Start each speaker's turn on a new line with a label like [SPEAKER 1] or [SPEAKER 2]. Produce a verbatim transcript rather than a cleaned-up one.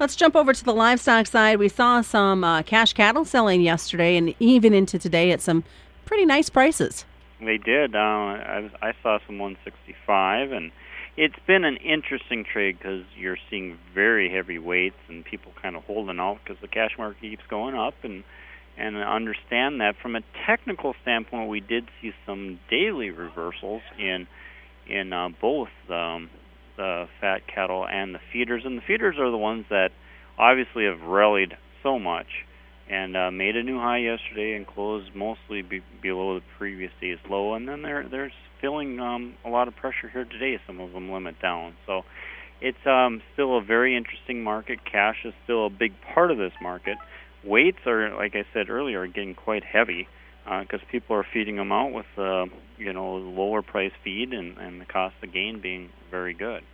[SPEAKER 1] Let's jump over to the livestock side. We saw some uh, cash cattle selling yesterday and even into today at some pretty nice prices.
[SPEAKER 2] They did. Uh, I, I saw some one sixty-five, and it's been an interesting trade because you're seeing very heavy weights and people kind of holding out because the cash market keeps going up, and and understand that from a technical standpoint, we did see some daily reversals in in uh, both um, the fat cattle and the feeders, and the feeders are the ones that obviously have rallied so much and uh, made a new high yesterday and closed mostly be- below the previous day's low, and then they're they're feeling um, a lot of pressure here today. Some of them limit down, so it's um, still a very interesting market. Cash is still a big part of this market. Weights are, like I said earlier, getting quite heavy because uh, people are feeding them out with uh, you know lower price feed and, and the cost of gain being very good.